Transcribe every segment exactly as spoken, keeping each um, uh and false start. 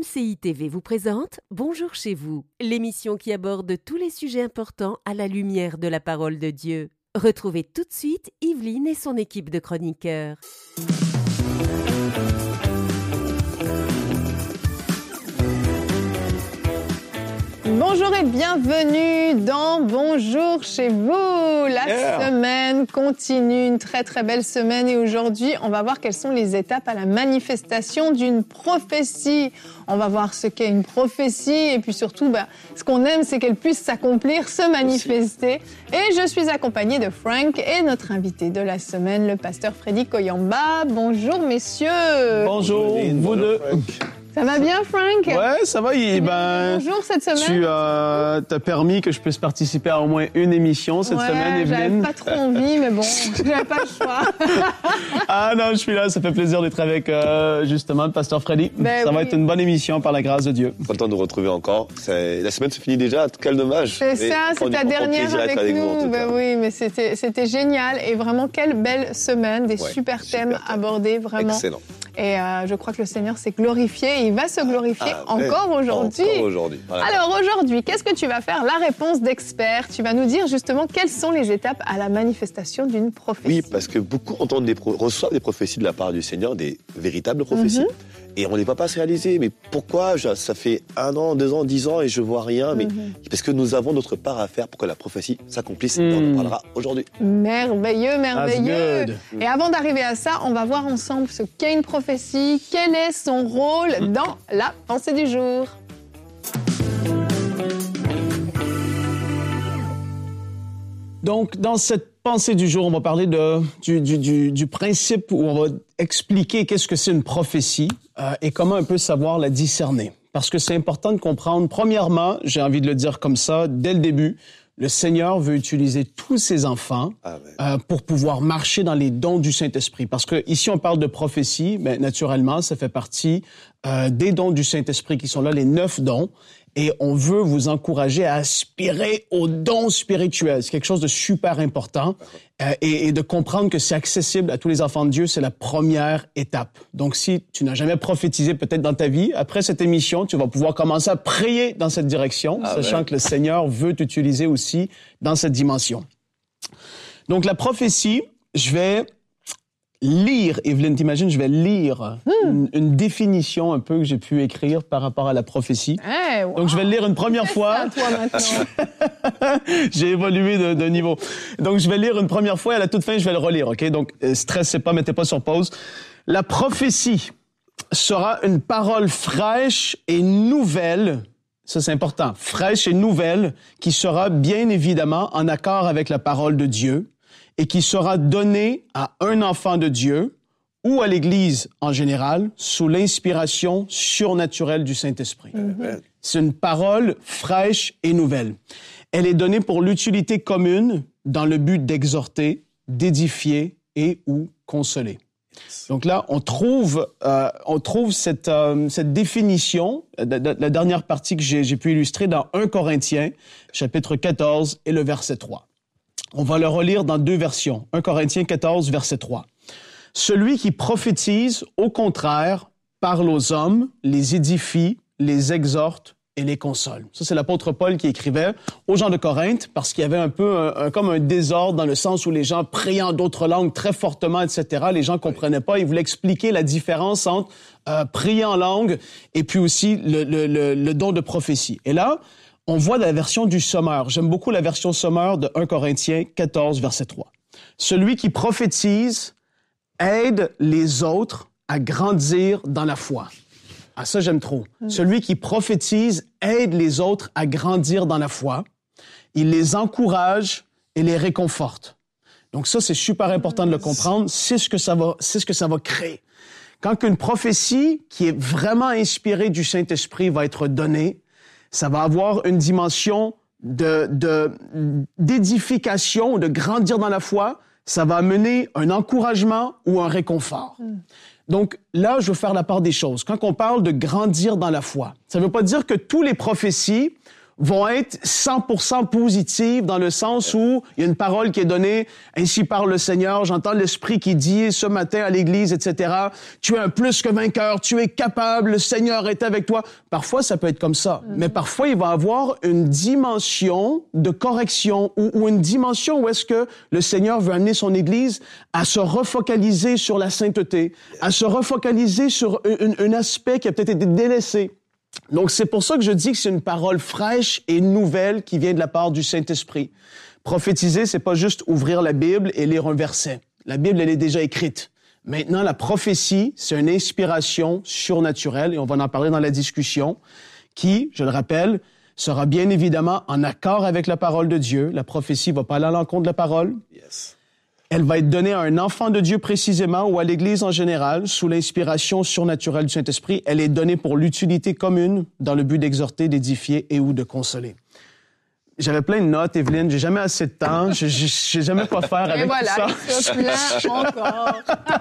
C I T V vous présente Bonjour chez vous, l'émission qui aborde tous les sujets importants à la lumière de la parole de Dieu. Retrouvez tout de suite Yveline et son équipe de chroniqueurs. Bonjour et bienvenue dans Bonjour chez vous. La yeah. semaine continue, une très très belle semaine et aujourd'hui on va voir quelles sont les étapes à la manifestation d'une prophétie. On va voir ce qu'est une prophétie et puis surtout bah, ce qu'on aime c'est qu'elle puisse s'accomplir, se manifester. Et je suis accompagnée de Frank et notre invité de la semaine, le pasteur Freddy Koyamba. Bonjour messieurs. Bonjour, vous deux. Ça va bien, Frank? Ouais, ça va. Il, ben, bonjour cette semaine. Tu euh, t'as permis que je puisse participer à au moins une émission cette ouais, semaine, Yveline. J'avais pas trop envie, mais bon, j'avais pas le choix. Ah non, je suis là. Ça fait plaisir d'être avec euh, justement le pasteur Freddy. Ben ça oui. va être une bonne émission par la grâce de Dieu. Content de nous retrouver encore. C'est... La semaine se finit déjà. Quel dommage. C'est ça, c'est ta dernière avec, avec nous. nous ben oui, mais c'était c'était génial et vraiment quelle belle semaine, des ouais, super thèmes super abordés, vraiment. Excellent. Et euh, je crois que le Seigneur s'est glorifié et il va se glorifier ah, encore aujourd'hui. Encore aujourd'hui. Voilà. Alors aujourd'hui, qu'est-ce que tu vas faire? La réponse d'expert. Tu vas nous dire justement quelles sont les étapes à la manifestation d'une prophétie. Oui, parce que beaucoup entendent des pro- reçoivent des prophéties de la part du Seigneur, des véritables prophéties. Mm-hmm. Et on ne les voit pas se réaliser. Mais pourquoi? Ça fait un an, deux ans, dix ans et je vois rien. Mais mm-hmm. parce que nous avons notre part à faire pour que la prophétie s'accomplisse. Mm. Et on en parlera aujourd'hui. Merveilleux, merveilleux. Et avant d'arriver à ça, on va voir ensemble ce qu'est une prophétie, quel est son rôle mm. dans la pensée du jour. Donc, dans cette pensée du jour, on va parler de, du, du, du, du principe où on va expliquer qu'est-ce que c'est une prophétie euh, et comment un peu savoir la discerner. Parce que c'est important de comprendre. Premièrement, j'ai envie de le dire comme ça, dès le début, le Seigneur veut utiliser tous ses enfants euh, pour pouvoir marcher dans les dons du Saint-Esprit. Parce que ici, on parle de prophétie, mais naturellement, ça fait partie euh, des dons du Saint-Esprit qui sont là, les neuf dons. Et on veut vous encourager à aspirer aux dons spirituels. C'est quelque chose de super important. Euh, et, et de comprendre que c'est accessible à tous les enfants de Dieu, c'est la première étape. Donc, si tu n'as jamais prophétisé peut-être dans ta vie, après cette émission, tu vas pouvoir commencer à prier dans cette direction, ah sachant ouais. que le Seigneur veut t'utiliser aussi dans cette dimension. Donc, la prophétie, je vais lire, Yveline, t'imagines, je vais lire hmm. une, une définition un peu que j'ai pu écrire par rapport à la prophétie. Hey, wow. Donc, je vais le lire une première fois. Ça, toi, maintenant. J'ai évolué de, de niveau. Donc, je vais lire une première fois et à la toute fin, je vais le relire, OK? Donc, euh, stressez pas, mettez pas sur pause. La prophétie sera une parole fraîche et nouvelle. Ça, c'est important. Fraîche et nouvelle qui sera bien évidemment en accord avec la parole de Dieu et qui sera donné à un enfant de Dieu ou à l'Église en général sous l'inspiration surnaturelle du Saint-Esprit. Mm-hmm. C'est une parole fraîche et nouvelle. Elle est donnée pour l'utilité commune dans le but d'exhorter, d'édifier et ou consoler. Donc là, on trouve, euh, on trouve cette, euh, cette définition, de, de, la dernière partie que j'ai, j'ai pu illustrer dans un Corinthiens, chapitre quatorze et le verset trois. On va le relire dans deux versions. un Corinthiens quatorze, verset trois. « Celui qui prophétise, au contraire, parle aux hommes, les édifie, les exhorte et les console. » Ça, c'est l'apôtre Paul qui écrivait aux gens de Corinthe parce qu'il y avait un peu un, un, comme un désordre dans le sens où les gens priaient en d'autres langues très fortement, et cetera. Les gens comprenaient pas. Ils voulaient expliquer la différence entre euh, prier en langue et puis aussi le, le, le, le don de prophétie. Et là, on voit la version du Sommeur. J'aime beaucoup la version Sommeur de un Corinthiens quatorze, verset trois. « Celui qui prophétise aide les autres à grandir dans la foi. » Ah, ça, j'aime trop. Mmh. Celui qui prophétise aide les autres à grandir dans la foi. Il les encourage et les réconforte. Donc ça, c'est super important de le comprendre. C'est ce que ça va, c'est ce que ça va créer. Quand une prophétie qui est vraiment inspirée du Saint-Esprit va être donnée, ça va avoir une dimension de, de, d'édification, de grandir dans la foi. Ça va amener un encouragement ou un réconfort. Mm. Donc là, je veux faire la part des choses. Quand on parle de grandir dans la foi, ça ne veut pas dire que tous les prophéties vont être cent pour cent positives dans le sens où il y a une parole qui est donnée, ainsi parle le Seigneur, j'entends l'Esprit qui dit ce matin à l'Église, et cetera. Tu es un plus que vainqueur, tu es capable, le Seigneur est avec toi. Parfois, ça peut être comme ça. Mm-hmm. Mais parfois, il va avoir une dimension de correction ou, ou une dimension où est-ce que le Seigneur veut amener son Église à se refocaliser sur la sainteté, à se refocaliser sur un, un aspect qui a peut-être été délaissé. Donc, c'est pour ça que je dis que c'est une parole fraîche et nouvelle qui vient de la part du Saint-Esprit. Prophétiser, c'est pas juste ouvrir la Bible et lire un verset. La Bible, elle est déjà écrite. Maintenant, la prophétie, c'est une inspiration surnaturelle, et on va en parler dans la discussion, qui, je le rappelle, sera bien évidemment en accord avec la parole de Dieu. La prophétie va pas aller à l'encontre de la parole. Yes. Elle va être donnée à un enfant de Dieu précisément ou à l'Église en général, sous l'inspiration surnaturelle du Saint-Esprit. Elle est donnée pour l'utilité commune dans le but d'exhorter, d'édifier et ou de consoler. J'avais plein de notes, Evelyne. J'ai jamais assez de temps. Je sais jamais quoi faire avec et voilà, tout ça. Et voilà, il se plaint encore.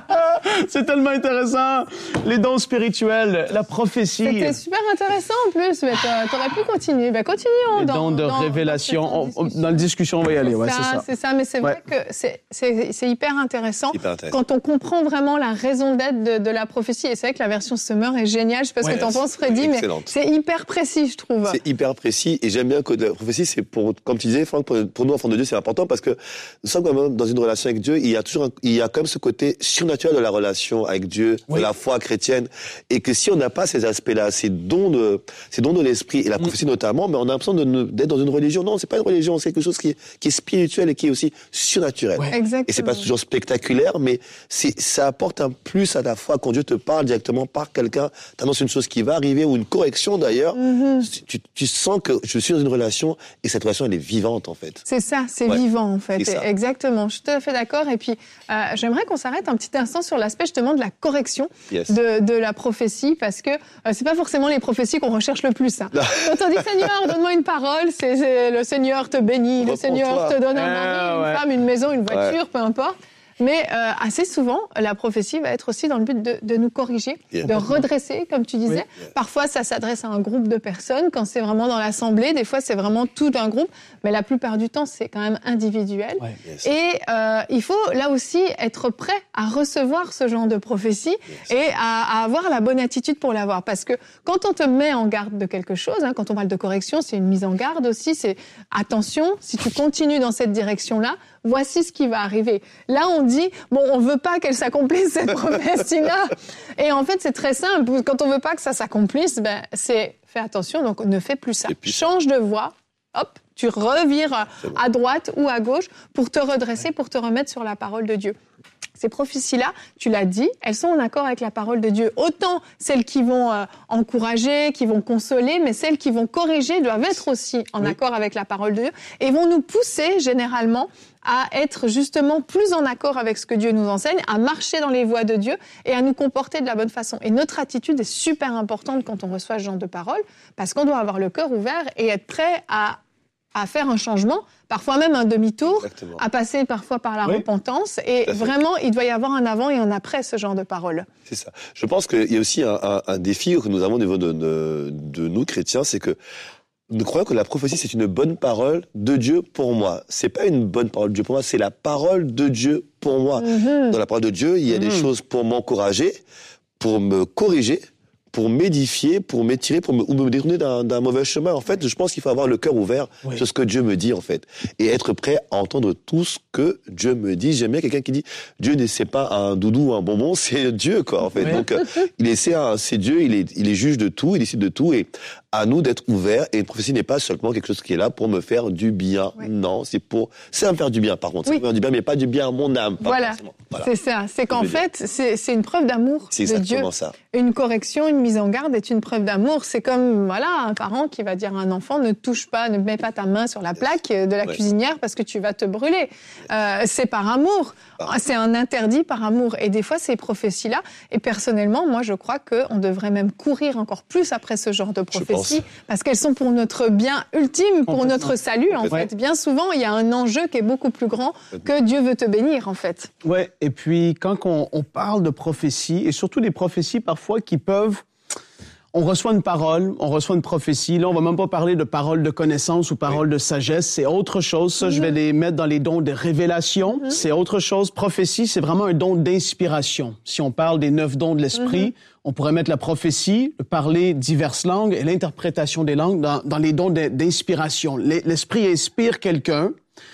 C'est tellement intéressant. Les dons spirituels, la prophétie. C'était super intéressant en plus, mais t'aurais pu continuer. Ben continuons. Les dans, dons de dans, révélation. Dans, on, on, dans la discussion, on va y aller. Ouais, ça, c'est ça. C'est ça, mais c'est ouais. vrai que c'est, c'est, c'est hyper intéressant, hyper intéressant quand on comprend vraiment la raison d'être de, de la prophétie. Et c'est vrai que la version Summer est géniale. Je sais pas ce ouais, que t'en penses, Freddy, mais c'est hyper précis, je trouve. C'est hyper précis, et j'aime bien que la prophétie, c'est pour, comme tu disais, Franck, pour, pour nous, enfants de Dieu, c'est important parce que nous sommes quand même dans une relation avec Dieu. Il y a toujours, un, il y a quand même ce côté surnaturel de la relation avec Dieu, oui. de la foi chrétienne, et que si on n'a pas ces aspects-là, ces dons de, ces dons de l'esprit et la prophétie mm. notamment, mais on a l'impression de ne, d'être dans une religion. Non, c'est pas une religion, c'est quelque chose qui est, qui est spirituel et qui est aussi surnaturel. Ouais. Exactement. Et c'est pas toujours spectaculaire, mais c'est, ça apporte un plus à la foi quand Dieu te parle directement par quelqu'un, t'annonce une chose qui va arriver ou une correction d'ailleurs. Mm-hmm. Tu, tu sens que je suis dans une relation et cette relation elle est vivante. En fait. C'est ça, c'est ouais. vivant en fait. Exactement, je suis tout à fait d'accord. Et puis, euh, j'aimerais qu'on s'arrête un petit instant sur l'aspect justement de la correction yes. de, de la prophétie, parce que euh, c'est pas forcément les prophéties qu'on recherche le plus. Hein. Quand on dit Seigneur, donne-moi une parole, c'est, c'est le Seigneur te bénit, le Seigneur te donne un mari, euh, ouais. une femme, une maison, une voiture, ouais. peu importe. Mais euh, assez souvent, la prophétie va être aussi dans le but de, de nous corriger, yeah. de redresser, comme tu disais. Oui. Parfois, ça s'adresse à un groupe de personnes. Quand c'est vraiment dans l'assemblée, des fois, c'est vraiment tout un groupe. Mais la plupart du temps, c'est quand même individuel. Ouais. Yes. Et euh, il faut, là aussi, être prêt à recevoir ce genre de prophétie yes. et à, à avoir la bonne attitude pour l'avoir. Parce que quand on te met en garde de quelque chose, hein, quand on parle de correction, c'est une mise en garde aussi. C'est attention, si tu continues dans cette direction-là, voici ce qui va arriver. Là, on dit, bon, on veut pas qu'elle s'accomplisse, cette promesse-là. Et en fait, c'est très simple. Quand on veut pas que ça s'accomplisse, ben, c'est, fais attention, donc ne fais plus ça. Puis, change de voie, hop, tu revires à droite ou à gauche pour te redresser, pour te remettre sur la parole de Dieu. Ces prophéties-là, tu l'as dit, elles sont en accord avec la parole de Dieu. Autant celles qui vont euh, encourager, qui vont consoler, mais celles qui vont corriger doivent être aussi en oui. accord avec la parole de Dieu et vont nous pousser généralement à être justement plus en accord avec ce que Dieu nous enseigne, à marcher dans les voies de Dieu et à nous comporter de la bonne façon. Et notre attitude est super importante quand on reçoit ce genre de paroles, parce qu'on doit avoir le cœur ouvert et être prêt à à faire un changement, parfois même un demi-tour, Exactement. à passer parfois par la oui. repentance. Et vraiment, il doit y avoir un avant et un après ce genre de paroles. C'est ça. Je pense qu'il y a aussi un, un, un défi que nous avons au niveau de, de, de nous, chrétiens, c'est que nous croyons que la prophétie, c'est une bonne parole de Dieu pour moi. C'est pas une bonne parole de Dieu pour moi, c'est la parole de Dieu pour moi. Mm-hmm. Dans la parole de Dieu, il y a mm-hmm. des choses pour m'encourager, pour me corriger, pour m'édifier, pour m'étirer, pour me, ou me détourner d'un, d'un mauvais chemin. En fait, je pense qu'il faut avoir le cœur ouvert oui. sur ce que Dieu me dit, en fait. Et être prêt à entendre tout ce que Dieu me dit. J'aime bien quelqu'un qui dit, Dieu ne c'est pas un doudou ou un bonbon, c'est Dieu, quoi, en fait. Oui. Donc, euh, il est, c'est, un, c'est Dieu, il est, il est juge de tout, il décide de tout, et à nous d'être ouverts. Et une prophétie n'est pas seulement quelque chose qui est là pour me faire du bien. Oui. Non, c'est pour, c'est à me faire du bien, par contre. Oui. C'est pour me faire du bien, mais pas du bien à mon âme. Voilà. voilà. C'est ça. C'est qu'en fait, c'est, c'est une preuve d'amour c'est de Dieu. Ça. Une correction, une mise en garde est une preuve d'amour. C'est comme, voilà, un parent qui va dire à un enfant, ne touche pas, ne mets pas ta main sur la plaque de la ouais. cuisinière parce que tu vas te brûler. Euh, c'est par amour. Ah. C'est un interdit par amour. Et des fois, ces prophéties-là, et personnellement, moi, je crois qu'on devrait même courir encore plus après ce genre de prophéties parce qu'elles sont pour notre bien ultime, pour notre salut, en fait. Bien souvent, il y a un enjeu qui est beaucoup plus grand que Dieu veut te bénir, en fait. Ouais. Et puis, quand on, on parle de prophéties, et surtout des prophéties parfois qui peuvent, on reçoit une parole, on reçoit une prophétie. Là, on va même pas parler de paroles de connaissance ou paroles oui. de sagesse. C'est autre chose. Ça, mm-hmm. je vais les mettre dans les dons de révélation. Mm-hmm. C'est autre chose. Prophétie, c'est vraiment un don d'inspiration. Si on parle des neuf dons de l'esprit, mm-hmm. on pourrait mettre la prophétie, le parler diverses langues et l'interprétation des langues dans, dans les dons de, d'inspiration. L'esprit inspire quelqu'un.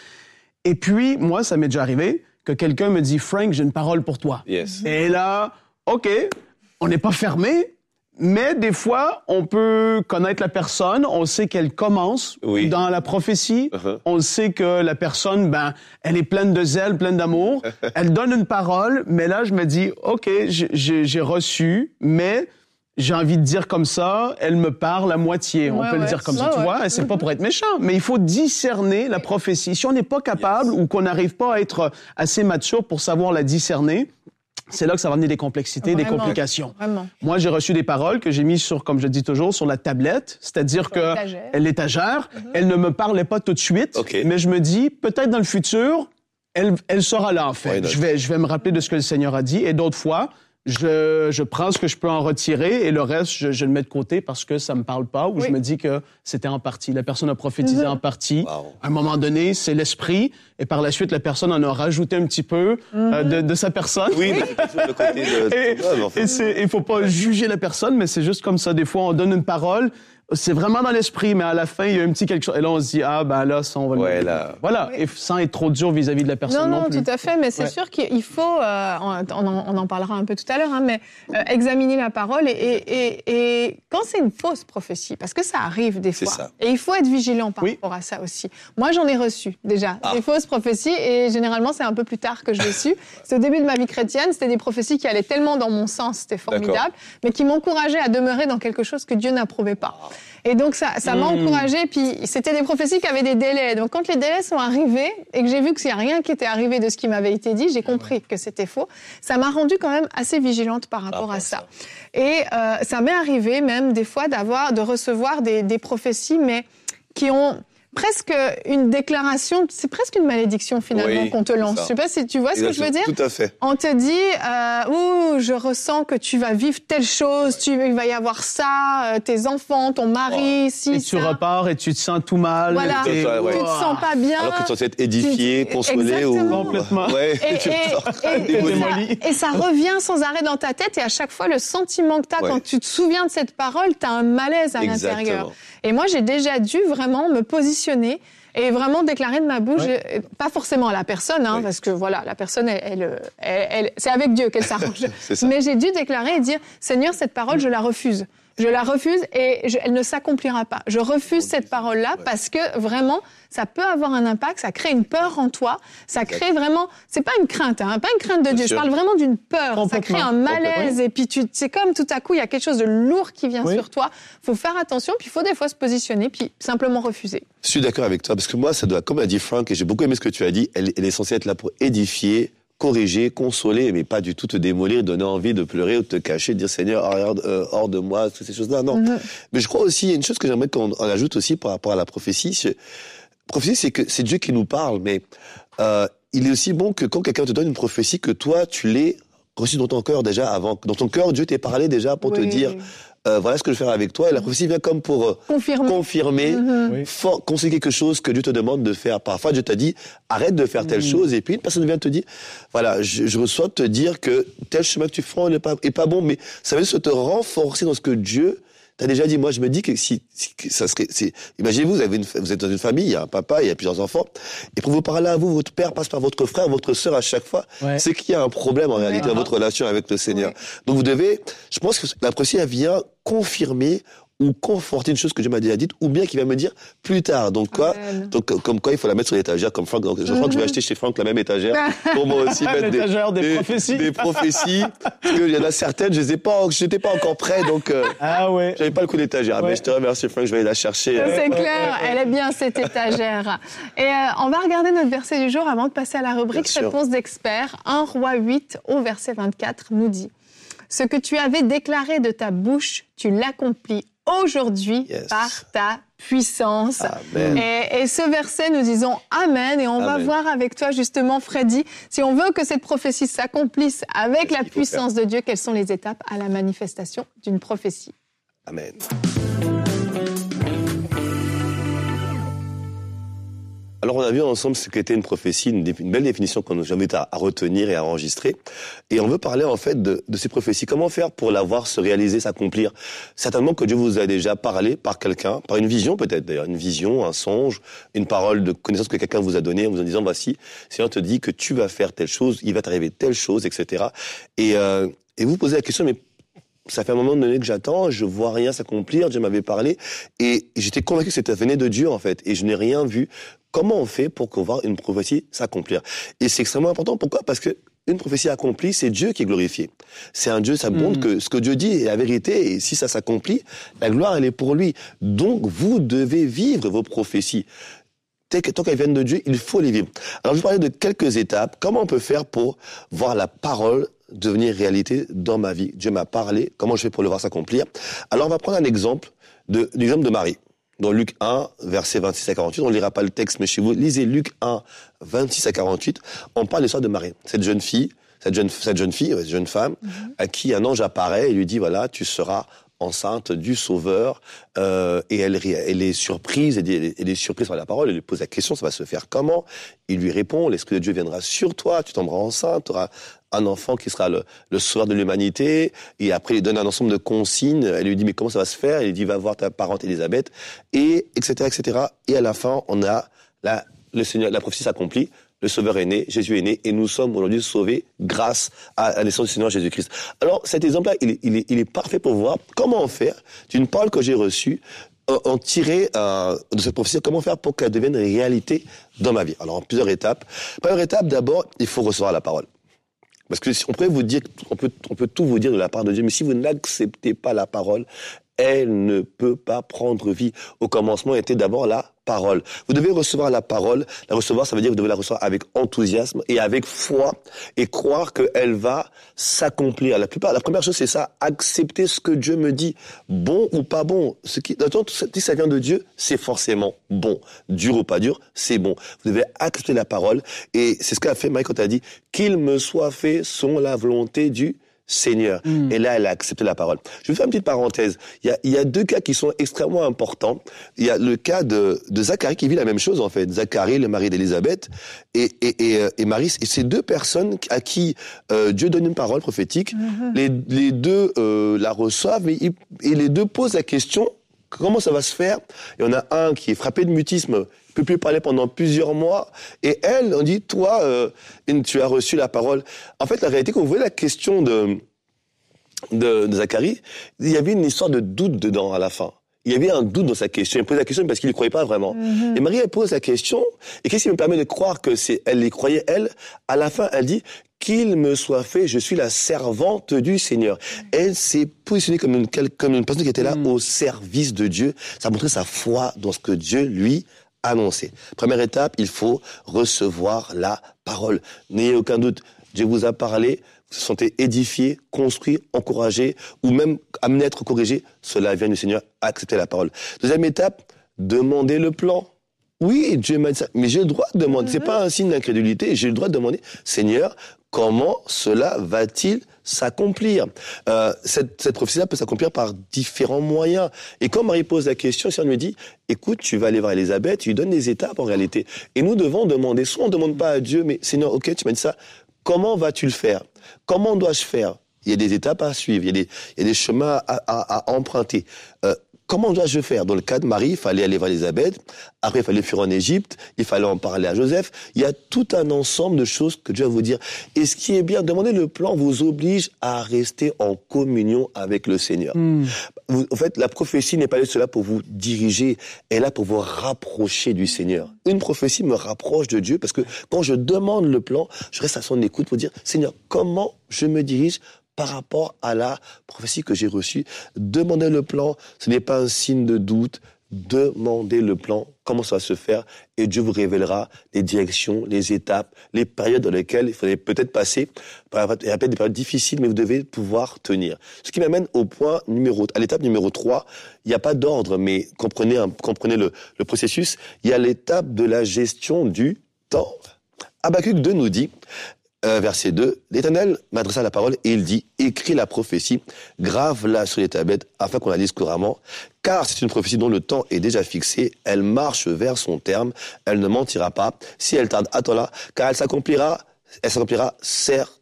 Et puis, moi, ça m'est déjà arrivé que quelqu'un me dit « Frank, j'ai une parole pour toi. Yes. » Et là, OK, on n'est pas fermé, mais des fois, on peut connaître la personne, on sait qu'elle commence oui. dans la prophétie, uh-huh. on sait que la personne, ben, elle est pleine de zèle, pleine d'amour, elle donne une parole, mais là, je me dis « OK, j'ai, j'ai reçu, mais... » j'ai envie de dire comme ça, elle me parle à moitié. Ouais, on peut ouais. le dire comme ouais, ça, tu ouais. vois. C'est mm-hmm. pas pour être méchant, mais il faut discerner la prophétie. Si on n'est pas capable yes. ou qu'on n'arrive pas à être assez mature pour savoir la discerner, c'est là que ça va amener des complexités, Vraiment. des complications. Vraiment. Moi, j'ai reçu des paroles que j'ai mises sur, comme je dis toujours, sur la tablette, c'est-à-dire sur que l'étagère, l'étagère mm-hmm. elle ne me parlait pas tout de suite, okay. mais je me dis, peut-être dans le futur, elle, elle sera là, en fait. Je vais, je vais me rappeler de ce que le Seigneur a dit, et d'autres fois, Je, je prends ce que je peux en retirer et le reste, je, je le mets de côté parce que ça me parle pas ou oui. je me dis que c'était en partie. La personne a prophétisé mm-hmm. en partie. Wow. À un moment donné, c'est l'esprit et par la suite, la personne en a rajouté un petit peu mm-hmm. euh, de, de sa personne. Oui, mais c'est le côté de... et, ouais, en fait. Et c'est, il faut pas juger la personne, mais c'est juste comme ça. Des fois, on donne une parole. C'est vraiment dans l'esprit, mais à la fin, il y a un petit quelque chose. Et là, on se dit, ah, ben là, ça, on va le ouais, là. Voilà. Oui. Et sans être trop dur vis-à-vis de la personne. Non, non, non plus. Tout à fait. Mais c'est ouais. sûr qu'il faut, euh, on, en, on en parlera un peu tout à l'heure, hein, mais euh, examiner la parole et, et, et, et quand c'est une fausse prophétie, parce que ça arrive des fois. Ça. Et il faut être vigilant par oui. rapport à ça aussi. Moi, j'en ai reçu déjà ah. des fausses prophéties et généralement, c'est un peu plus tard que je l'ai su. C'est au début de ma vie chrétienne. C'était des prophéties qui allaient tellement dans mon sens, c'était formidable, D'accord. mais qui m'encourageaient à demeurer dans quelque chose que Dieu n'approuvait pas. Ah. Et donc, ça, ça m'a mmh. encouragée. Puis, c'était des prophéties qui avaient des délais. Donc, quand les délais sont arrivés et que j'ai vu qu'il n'y a rien qui était arrivé de ce qui m'avait été dit, j'ai compris ouais. que c'était faux. Ça m'a rendue quand même assez vigilante par rapport ah, à ça. ça. Et euh, ça m'est arrivé même des fois d'avoir, de recevoir des, des prophéties, mais qui ont... presque une déclaration, c'est presque une malédiction finalement oui, qu'on te lance. Je sais pas si tu vois ce que je veux dire. Tout à fait. On te dit, euh, ouh, je ressens que tu vas vivre telle chose, tu, il va y avoir ça, euh, tes enfants, ton mari, wow. si, et ça. tu repars et tu te sens tout mal. Voilà, et, et, ouais. tu te sens pas bien. Alors que tu es censé être édifié, tu, consolé ou complètement. Ouais. Et, et, et, et, ça, et ça revient sans arrêt dans ta tête et à chaque fois le sentiment que tu as ouais. quand tu te souviens de cette parole, tu as un malaise à Exactement. l'intérieur. Et moi j'ai déjà dû vraiment me positionner et vraiment déclarer de ma bouche, ouais. pas forcément à la personne, hein, oui. parce que voilà, la personne, elle, elle, elle, elle, c'est avec Dieu qu'elle s'arrange. Mais j'ai dû déclarer et dire, Seigneur, cette parole, je la refuse. Je la refuse et je, elle ne s'accomplira pas. Je refuse cette parole-là ouais. parce que vraiment, ça peut avoir un impact, ça crée une peur en toi, ça crée vraiment, c'est pas une crainte, hein, pas une crainte de Bien Dieu, sûr. je parle vraiment d'une peur, ça crée un malaise et puis tu, c'est comme tout à coup, il y a quelque chose de lourd qui vient oui. sur toi. Faut faire attention, puis il faut des fois se positionner, puis simplement refuser. Je suis d'accord avec toi, parce que moi, ça doit, comme a dit Frank, et j'ai beaucoup aimé ce que tu as dit, elle, elle est censée être là pour édifier, corriger, consoler, mais pas du tout te démolir, donner envie de pleurer ou de te cacher, de dire Seigneur, hors, euh, hors de moi, toutes ces choses-là. Non. Mm-hmm. Mais je crois aussi, il y a une chose que j'aimerais qu'on en ajoute aussi par rapport à la prophétie. C'est, prophétie, c'est que c'est Dieu qui nous parle, mais euh, il est aussi bon que quand quelqu'un te donne une prophétie, que toi, tu l'aies reçue dans ton cœur déjà avant. Dans ton cœur, Dieu t'est parlé déjà pour oui. te dire... Euh, voilà ce que je vais faire avec toi. Et la prophétie vient comme pour euh, confirmer, confirmer mm-hmm. oui. for- conseiller quelque chose que Dieu te demande de faire. Parfois, Dieu t'a dit, arrête de faire telle mm-hmm. chose. Et puis, une personne vient te dire, voilà, je, je reçois te dire que tel chemin que tu prends n'est pas, est pas bon. Mais ça veut juste te renforcer dans ce que Dieu t'a déjà dit. Moi, je me dis que si, si ça serait, c'est, imaginez-vous, vous avez une, vous êtes dans une famille, il y a un papa, il y a plusieurs enfants. Et pour vous parler à vous, votre père passe par votre frère, votre sœur à chaque fois. Ouais. C'est qu'il y a un problème en réalité ouais. dans votre relation avec le Seigneur. Ouais. Donc vous devez, je pense que la prophétie, elle vient confirmer ou conforter une chose que Dieu m'a déjà dite, ou bien qui va me dire plus tard. Donc quoi, donc comme quoi il faut la mettre sur l'étagère, comme Franck. Donc, je crois que je vais acheter chez Franck la même étagère pour moi aussi mettre des, des, des prophéties, des prophéties, parce qu'il y en a certaines, je les ai pas, je n'étais pas encore prêt, donc euh, ah ouais, j'avais pas le coup d'étagère. Ouais. Mais je te remercie Franck, je vais aller la chercher. C'est clair, elle est bien cette étagère. Et euh, on va regarder notre verset du jour avant de passer à la rubrique réponse d'experts. un Roi huit au verset vingt-quatre nous dit: ce que tu avais déclaré de ta bouche, tu l'accomplis aujourd'hui yes. par ta puissance. Amen. Et, et ce verset, nous disons Amen. Et on Amen. va voir avec toi, justement, Freddy, si on veut que cette prophétie s'accomplisse avec Qu'est-ce la puissance de Dieu, quelles sont les étapes à la manifestation d'une prophétie? Amen. Alors, on a vu ensemble ce qu'était une prophétie, une, dé- une belle définition qu'on nous invite à, à retenir et à enregistrer. Et on veut parler, en fait, de, de ces prophéties. Comment faire pour la voir se réaliser, s'accomplir? Certainement que Dieu vous a déjà parlé par quelqu'un, par une vision peut-être d'ailleurs, une vision, un songe, une parole de connaissance que quelqu'un vous a donnée en vous en disant, voici, Seigneur te dit que tu vas faire telle chose, il va t'arriver telle chose, et cetera. Et, euh, et vous posez la question, mais ça fait un moment donné que j'attends, je vois rien s'accomplir, Dieu m'avait parlé, et j'étais convaincu que c'était venait de Dieu, en fait, et je n'ai rien vu. Comment on fait pour voir une prophétie s'accomplir? Et c'est extrêmement important. Pourquoi? Parce que une prophétie accomplie, c'est Dieu qui est glorifié. C'est un Dieu, ça montre mmh. que ce que Dieu dit est la vérité, et si ça s'accomplit, la gloire, elle est pour lui. Donc, vous devez vivre vos prophéties. Tant qu'elles viennent de Dieu, il faut les vivre. Alors, je vais parler de quelques étapes. Comment on peut faire pour voir la parole devenir réalité dans ma vie? Dieu m'a parlé. Comment je fais pour le voir s'accomplir? Alors, on va prendre un exemple de, l'exemple de Marie. Dans Luc un, versets vingt-six à quarante-huit, on ne lira pas le texte, mais chez vous, lisez Luc un, vingt-six à quarante-huit, on parle de l'histoire de Marie. Cette jeune fille, cette jeune, cette jeune fille, cette jeune femme, mm-hmm. à qui un ange apparaît et lui dit, voilà, tu seras enceinte du Sauveur, euh, et elle, elle est surprise, elle est, elle est surprise par la parole, elle lui pose la question, ça va se faire comment? Il lui répond, l'Esprit de Dieu viendra sur toi, tu tomberas enceinte, tu auras un enfant qui sera le, le sauveur de l'humanité, et après il donne un ensemble de consignes, elle lui dit mais comment ça va se faire? Il dit va voir ta parente Élisabeth, et etc etc. Et à la fin on a la, le Seigneur, la prophétie s'accomplit, le Sauveur est né, Jésus est né, et nous sommes aujourd'hui sauvés grâce à la naissance du Seigneur Jésus-Christ. Alors cet exemple-là, il est, il est, il est parfait pour voir comment faire d'une parole que j'ai reçue, en tirer euh, de cette prophétie, comment faire pour qu'elle devienne réalité dans ma vie. Alors en plusieurs étapes. Première étape, d'abord, il faut recevoir la parole. Parce que si on pourrait vous dire, on peut, on peut tout vous dire de la part de Dieu, mais si vous n'acceptez pas la parole, elle ne peut pas prendre vie. Au commencement était d'abord la parole. Vous devez recevoir la parole. La recevoir, ça veut dire que vous devez la recevoir avec enthousiasme et avec foi et croire qu'elle va s'accomplir. La plupart, la première chose, c'est ça, accepter ce que Dieu me dit, bon ou pas bon. Ce qui, si ça vient de Dieu, c'est forcément bon. Dur ou pas dur, c'est bon. Vous devez accepter la parole et c'est ce qu'a fait Marie quand elle a dit qu'il me soit fait selon la volonté du Seigneur. Mm. Et là, elle a accepté la parole. Je vais faire une petite parenthèse. Il y a, il y a deux cas qui sont extrêmement importants. Il y a le cas de, de Zacharie qui vit la même chose, en fait. Zacharie, le mari d'Élisabeth, et, et, et, et Marie. Et ces deux personnes à qui euh, Dieu donne une parole prophétique, mm-hmm. les, les deux euh, la reçoivent, mais ils, et les deux posent la question, comment ça va se faire? Il y en a un qui est frappé de mutisme, ne peut plus parler pendant plusieurs mois. Et elle, on dit, toi, euh, tu as reçu la parole. En fait, la réalité, quand vous voyez la question de, de, de Zacharie, il y avait une histoire de doute dedans à la fin. Il y avait un doute dans sa question. Il pose la question parce qu'il ne croyait pas vraiment. Mm-hmm. Et Marie, elle pose la question. Et qu'est-ce qui me permet de croire que c'est elle les croyait, elle? À la fin, elle dit, qu'il me soit fait, je suis la servante du Seigneur. Elle s'est positionnée comme une, comme une personne qui était là mm. au service de Dieu. Ça a montré sa foi dans ce que Dieu lui annoncé. Première étape, il faut recevoir la parole. N'ayez aucun doute, Dieu vous a parlé, vous vous sentez édifié, construit, encouragé, ou même amené à être corrigé, cela vient du Seigneur, acceptez la parole. Deuxième étape, demandez le plan. Oui, Dieu m'a dit ça, mais j'ai le droit de demander, mm-hmm. c'est pas un signe d'incrédulité, j'ai le droit de demander, Seigneur, comment cela va-t-il s'accomplir? euh, Cette, cette prophétie-là peut s'accomplir par différents moyens. Et quand Marie pose la question, le Seigneur lui dit, écoute, tu vas aller voir Élisabeth, tu lui donnes des étapes en réalité. Et nous devons demander, soit on ne demande pas à Dieu, mais Seigneur, ok, tu m'as dit ça, comment vas-tu le faire? Comment dois-je faire? Il y a des étapes à suivre, il y a des, il y a des chemins à, à, à emprunter. Euh, Comment dois-je faire? Dans le cas de Marie, il fallait aller voir Élisabeth. Après, il fallait fuir en Égypte. Il fallait en parler à Joseph. Il y a tout un ensemble de choses que Dieu va vous dire. Et ce qui est bien, demander le plan vous oblige à rester en communion avec le Seigneur. Mm. Vous, en fait, la prophétie n'est pas là pour vous diriger. Elle est là pour vous rapprocher du Seigneur. Une prophétie me rapproche de Dieu parce que quand je demande le plan, je reste à son écoute pour dire, Seigneur, comment je me dirige par rapport à la prophétie que j'ai reçue? Demandez le plan, ce n'est pas un signe de doute. Demandez le plan, comment ça va se faire, et Dieu vous révélera les directions, les étapes, les périodes dans lesquelles il faudrait peut-être passer. Il y a peut-être des périodes difficiles, mais vous devez pouvoir tenir. Ce qui m'amène au point numéro, à l'étape numéro trois. Il n'y a pas d'ordre, mais comprenez, un, comprenez le, le processus. Il y a l'étape de la gestion du temps. Habakkuk deux nous dit, Euh, verset deux, l'Éternel m'adressa la parole et il dit, écris la prophétie, grave-la sur les tablettes afin qu'on la lise couramment, car c'est une prophétie dont le temps est déjà fixé, elle marche vers son terme, elle ne mentira pas, si elle tarde, attends-la, car elle s'accomplira, elle s'accomplira certainement.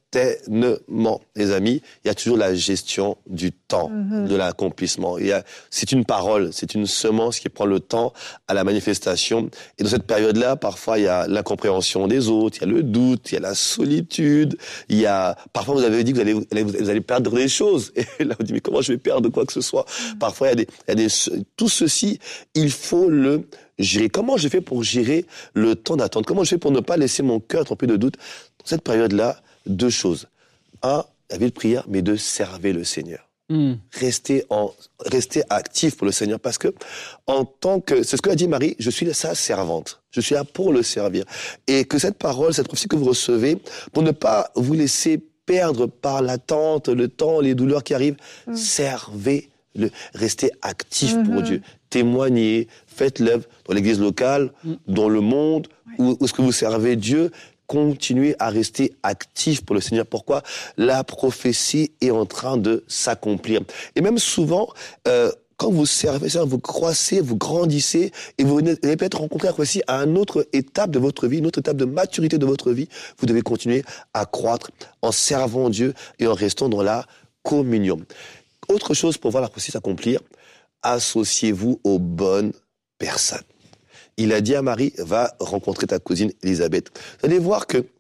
Les amis, il y a toujours la gestion du temps, mm-hmm. de l'accomplissement. Il y a, c'est une parole, c'est une semence qui prend le temps à la manifestation. Et dans cette période-là, parfois, il y a l'incompréhension des autres, il y a le doute, il y a la solitude, il y a, parfois vous avez dit que vous allez, vous allez perdre des choses. Et là, vous dites, mais comment je vais perdre quoi que ce soit? Mm-hmm. Parfois, il y a des, il y a des, tout ceci, il faut le gérer. Comment je fais pour gérer le temps d'attente? Comment je fais pour ne pas laisser mon cœur trempé de doute? Dans cette période-là, deux choses. Un, la vie de prière, mais deux, servez le Seigneur. Mm. Restez en, restez actif pour le Seigneur, parce que, en tant que, c'est ce que a dit Marie, je suis sa servante. Je suis là pour le servir. Et que cette parole, cette prophétie que vous recevez, pour ne pas vous laisser perdre par l'attente, le temps, les douleurs qui arrivent, mm. servez-le. Restez actif mm-hmm. pour Dieu. Témoignez, faites l'œuvre dans l'église locale, mm. dans le monde, ouais. où, où est-ce que vous servez Dieu. Continuez à rester actif pour le Seigneur. Pourquoi? La prophétie est en train de s'accomplir. Et même souvent, euh, quand vous servez, vous croissez, vous grandissez, et vous allez peut-être rencontrer aussi à une autre étape de votre vie, une autre étape de maturité de votre vie. Vous devez continuer à croître en servant Dieu et en restant dans la communion. Autre chose pour voir la prophétie s'accomplir, associez-vous aux bonnes personnes. Il a dit à Marie, va rencontrer ta cousine Élisabeth. Vous allez voir que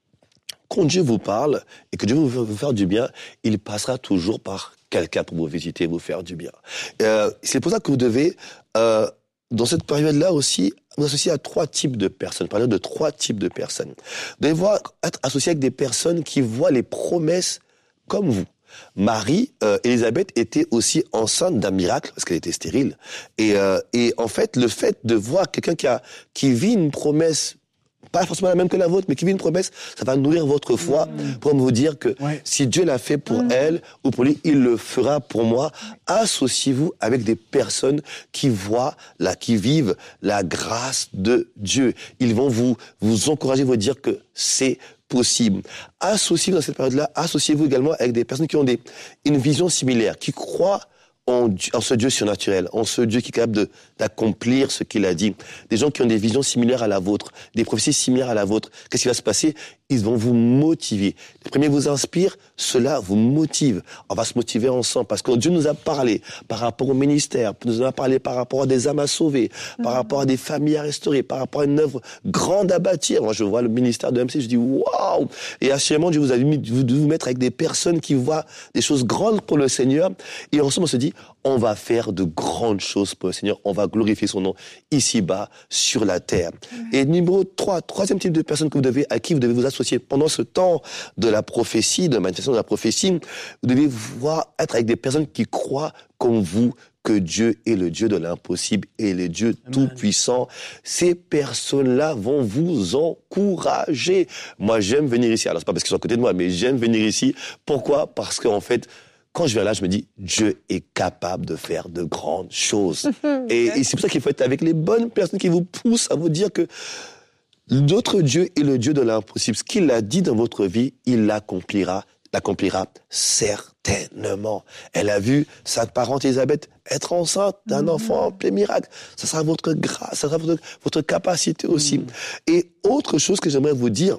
quand Dieu vous parle et que Dieu veut vous faire du bien, il passera toujours par quelqu'un pour vous visiter, vous faire du bien. Euh, c'est pour ça que vous devez, euh, dans cette période-là aussi, vous associer à trois types de personnes. Parler de trois types de personnes. Vous devez voir, être associé avec des personnes qui voient les promesses comme vous. Marie, euh, Élisabeth était aussi enceinte d'un miracle parce qu'elle était stérile. Et, euh, et en fait, le fait de voir quelqu'un qui a qui vit une promesse, pas forcément la même que la vôtre, mais qui vit une promesse, ça va nourrir votre foi mmh. pour vous dire que ouais. si Dieu l'a fait pour mmh. elle ou pour lui, il le fera pour moi. Associez-vous avec des personnes qui voient, là, qui vivent la grâce de Dieu. Ils vont vous vous encourager, vous dire que c'est possible. Associez-vous dans cette période-là, associez-vous également avec des personnes qui ont des, une vision similaire, qui croient en, en ce Dieu surnaturel, en ce Dieu qui est capable de, d'accomplir ce qu'il a dit. Des gens qui ont des visions similaires à la vôtre, des prophéties similaires à la vôtre. Qu'est-ce qui va se passer? Ils vont vous motiver. Les premiers vous inspirent, cela vous motive. On va se motiver ensemble parce que Dieu nous a parlé par rapport au ministère, nous a parlé par rapport à des âmes à sauver, par mmh. rapport à des familles à restaurer, par rapport à une œuvre grande à bâtir. Moi, je vois le ministère de M C, je dis waouh! Et assurément, Dieu vous a mis de vous mettre avec des personnes qui voient des choses grandes pour le Seigneur. Et ensemble, on se dit, on va faire de grandes choses pour le Seigneur. On va glorifier son nom ici-bas, sur la terre. Mmh. Et numéro trois, troisième type de personnes que vous devez, à qui vous devez vous associer pendant ce temps de la prophétie, de la manifestation de la prophétie, vous devez voir, être avec des personnes qui croient comme vous que Dieu est le Dieu de l'impossible et le Dieu tout-puissant. Ces personnes-là vont vous encourager. Moi, j'aime venir ici. Alors, c'est pas parce qu'ils sont à côté de moi, mais j'aime venir ici. Pourquoi? Parce qu'en fait, quand je viens là, je me dis, Dieu est capable de faire de grandes choses. et, et c'est pour ça qu'il faut être avec les bonnes personnes qui vous poussent à vous dire que notre Dieu est le Dieu de l'impossible. Ce qu'il a dit dans votre vie, il l'accomplira, l'accomplira certainement. Elle a vu sa parente Élisabeth être enceinte d'un mmh. enfant en plein miracle. Ça sera votre grâce, ça sera votre, votre capacité aussi. Mmh. Et autre chose que j'aimerais vous dire,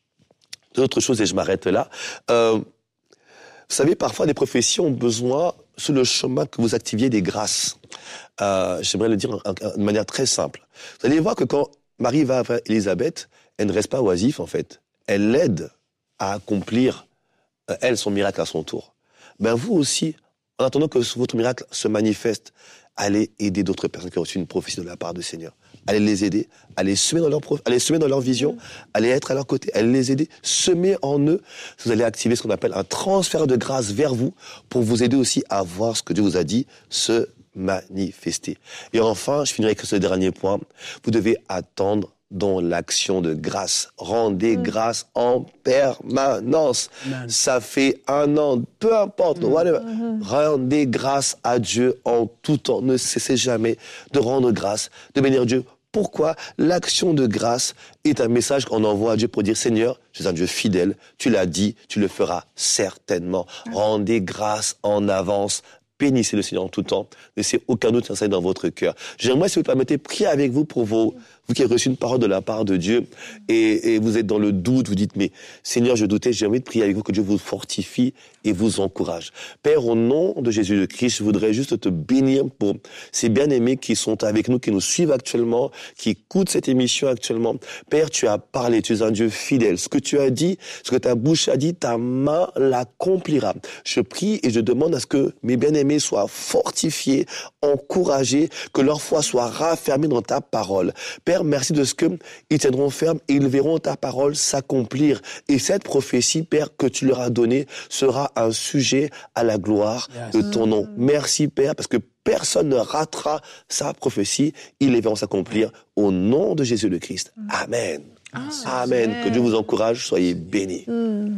autre chose, et je m'arrête là, euh, vous savez, parfois, des prophéties ont besoin, sur le chemin, que vous activiez des grâces. Euh, j'aimerais le dire de manière très simple. Vous allez voir que quand Marie va vers Élisabeth, elle ne reste pas oisive, en fait. Elle l'aide à accomplir, euh, elle, son miracle à son tour. Ben, vous aussi, en attendant que votre miracle se manifeste, allez aider d'autres personnes qui ont reçu une prophétie de la part du Seigneur. Allez les aider, allez semer dans leur, allez semer dans leur vision, allez être à leur côté, allez les aider, semer en eux. Vous allez activer ce qu'on appelle un transfert de grâce vers vous pour vous aider aussi à voir ce que Dieu vous a dit se manifester. Et enfin, je finirai avec ce dernier point. Vous devez attendre dans l'action de grâce. Rendez mmh. grâce en permanence. Amen. Ça fait un an, peu importe. Mmh. Whatever. Mmh. Rendez grâce à Dieu en tout temps. Ne cessez jamais de rendre grâce, de bénir Dieu Pourquoi l'action de grâce est un message qu'on envoie à Dieu pour dire, Seigneur, tu es un Dieu fidèle, tu l'as dit, tu le feras certainement. Rendez grâce en avance. Bénissez le Seigneur en tout temps. Laissez aucun doute s'installer dans votre cœur. J'aimerais, si vous le permettez, prier avec vous pour vos, vous qui avez reçu une parole de la part de Dieu et, et vous êtes dans le doute, vous dites, mais Seigneur, je doutais, j'ai envie de prier avec vous que Dieu vous fortifie et vous encourage. Père, au nom de Jésus le Christ, je voudrais juste te bénir pour ces bien-aimés qui sont avec nous, qui nous suivent actuellement, qui écoutent cette émission actuellement. Père, tu as parlé, tu es un Dieu fidèle. Ce que tu as dit, ce que ta bouche a dit, ta main l'accomplira. Je prie et je demande à ce que mes bien-aimés soient fortifiés, encouragés, que leur foi soit raffermie dans ta parole. Père, merci de ce qu'ils tiendront ferme et ils verront ta parole s'accomplir. Et cette prophétie, Père, que tu leur as donnée sera un sujet à la gloire yes. de ton nom. Merci, Père, parce que personne ne ratera sa prophétie. Ils les verront s'accomplir au nom de Jésus le Christ. Amen. Ah, Amen. Amen. Que Dieu vous encourage. Soyez bénis. Mmh.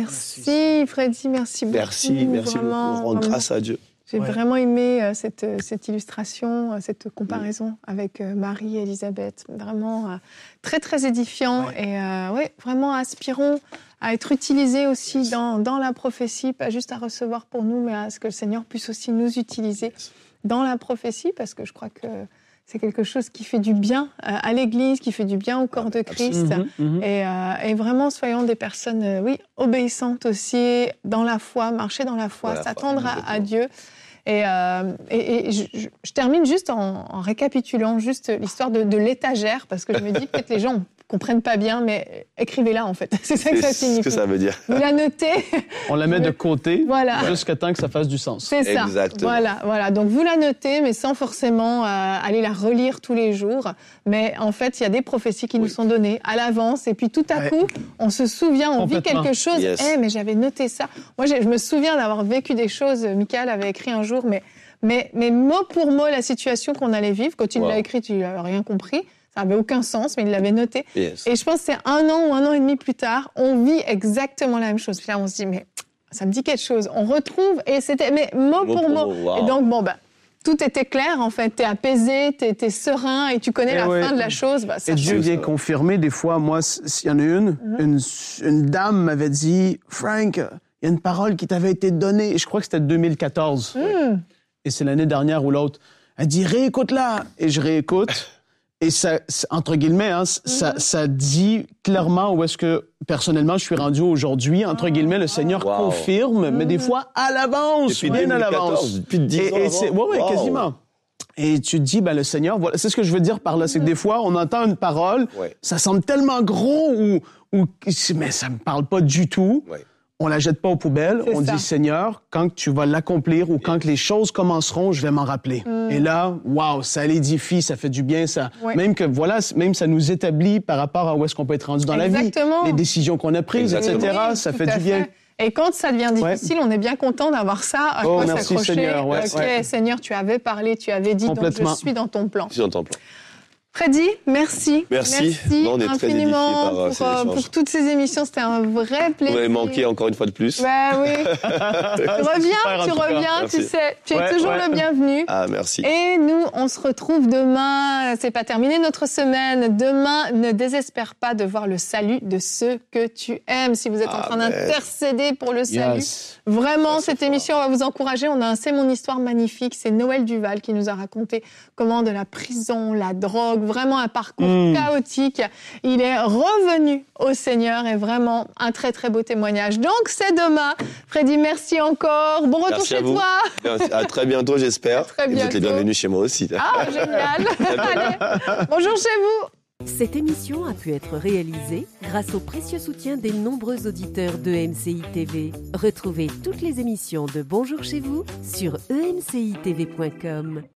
Merci, Freddy. Merci beaucoup. Merci, merci vraiment, beaucoup. Rendre vraiment. grâce à Dieu. J'ai ouais. vraiment aimé euh, cette, cette illustration, euh, cette comparaison mmh. avec euh, Marie et Élisabeth. Vraiment euh, très, très édifiant. Ouais. Et euh, ouais, vraiment, aspirons à être utilisés aussi dans, dans la prophétie, pas juste à recevoir pour nous, mais à ce que le Seigneur puisse aussi nous utiliser dans la prophétie, parce que je crois que c'est quelque chose qui fait du bien à l'Église, qui fait du bien au corps de Christ. Mmh, mmh. Et, euh, et vraiment, soyons des personnes, euh, oui, obéissantes aussi, dans la foi, marcher dans la foi, voilà, s'attendre à, à Dieu. Et, euh, et, et je, je, je termine juste en, en récapitulant juste l'histoire de, de l'étagère, parce que je me dis peut-être les gens comprennent pas bien, mais écrivez-la en fait. C'est ça que ça signifie. C'est ce que ça veut dire. Vous la notez. On la met de côté, voilà. jusqu'à temps que ça fasse du sens. C'est ça. Exactement. Voilà, voilà. Donc vous la notez, mais sans forcément euh, aller la relire tous les jours. Mais en fait, il y a des prophéties qui oui. nous sont données à l'avance, et puis tout à ouais. coup, on se souvient, on vit quelque chose. Yes. Eh, mais j'avais noté ça. Moi, je me souviens d'avoir vécu des choses. Michael avait écrit un jour, mais mais mais mot pour mot la situation qu'on allait vivre. Quand il wow. l'a écrit, tu n'avais rien compris. Ça n'avait aucun sens, mais il l'avait noté. Yes. Et je pense que c'est un an ou un an et demi plus tard, on vit exactement la même chose. Puis là, on se dit, mais ça me dit quelque chose. On retrouve, et c'était mais mot, mot pour mot. mot. Wow. Et donc, bon, ben, tout était clair, en fait. T'es apaisé, t'es, t'es serein, et tu connais et la ouais. fin de la chose. Bah, ça et Dieu vient confirmer, des fois, moi, s'il y en a une, mm-hmm. une, une dame m'avait dit, Frank, il y a une parole qui t'avait été donnée. Et je crois que c'était deux mille quatorze. Mm. Et c'est l'année dernière ou l'autre. Elle dit, réécoute-la. Et je réécoute. Et ça, entre guillemets, hein, ça, ça dit clairement où est-ce que, personnellement, je suis rendu aujourd'hui. Entre guillemets, le Seigneur wow. confirme, mais des fois à l'avance, depuis bien à l'avance. Depuis dix ans et, et avant. c'est, ouais, ouais, wow. quasiment. Et tu te dis, ben, le Seigneur, voilà, c'est ce que je veux dire par là, c'est que des fois, on entend une parole, ouais. ça semble tellement gros ou, ou, mais ça me parle pas du tout. Ouais. On la jette pas aux poubelles. C'est on ça. Dit, Seigneur, quand tu vas l'accomplir ou quand les choses commenceront, je vais m'en rappeler. Mm. Et là, waouh, ça l'édifie, ça fait du bien, ça. Ouais. Même que, voilà, même ça nous établit par rapport à où est-ce qu'on peut être rendu dans Exactement. La vie. Les décisions qu'on a prises, Exactement. et cetera. Oui, ça fait du bien. Fait. Et quand ça devient difficile, ouais. on est bien content d'avoir ça à oh, quoi merci, s'accrocher. Seigneur. Ouais, ok, ouais. Seigneur, tu avais parlé, tu avais dit, donc je suis dans ton plan. Je suis dans ton plan. Freddy, merci. Merci. Merci non, on est infiniment très édifiés par, pour, euh, pour toutes ces émissions. C'était un vrai plaisir. Vous m'avez manqué encore une fois de plus. Bah oui. tu reviens, tu reviens, merci. Tu sais. Tu ouais, es toujours ouais. le bienvenu. Ah, merci. Et nous, on se retrouve demain. C'est pas terminé notre semaine. Demain, ne désespère pas de voir le salut de ceux que tu aimes. Si vous êtes en train Amen. D'intercéder pour le salut, yes. vraiment, ça, cette fort. Émission va vous encourager. On a un C'est mon histoire magnifique. C'est Noël Duval qui nous a raconté comment de la prison, la drogue, vraiment un parcours mmh. chaotique. Il est revenu au Seigneur et vraiment un très très beau témoignage. Donc c'est demain. Freddy, merci encore. Bon retour merci chez à vous. toi. À très bientôt, j'espère. À très bientôt. Et vous êtes les bienvenus chez moi aussi. Ah, génial. Allez, bonjour chez vous. Cette émission a pu être réalisée grâce au précieux soutien des nombreux auditeurs de E M C I T V. Retrouvez toutes les émissions de Bonjour chez vous sur e m c i t v point com.